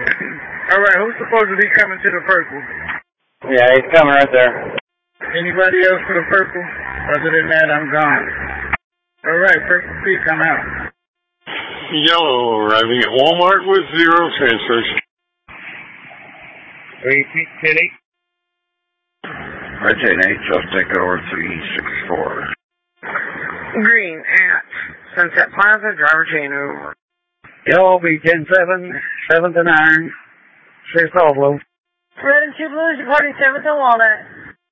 Alright, who's supposed to be coming to the purple? Yeah, he's coming right there. Anybody else to the purple? Other than that, I'm gone. Alright, Purple P, come out. Yellow arriving at Walmart with 0 transfers. Repeat, Kitty. Right, 10-8, just take over 364. Green at Sunset Plaza, driver chain over. Yellow be 10-7, 7 to 9, 6 Oslo. Red and 2 blues, departing 7th and Walnut.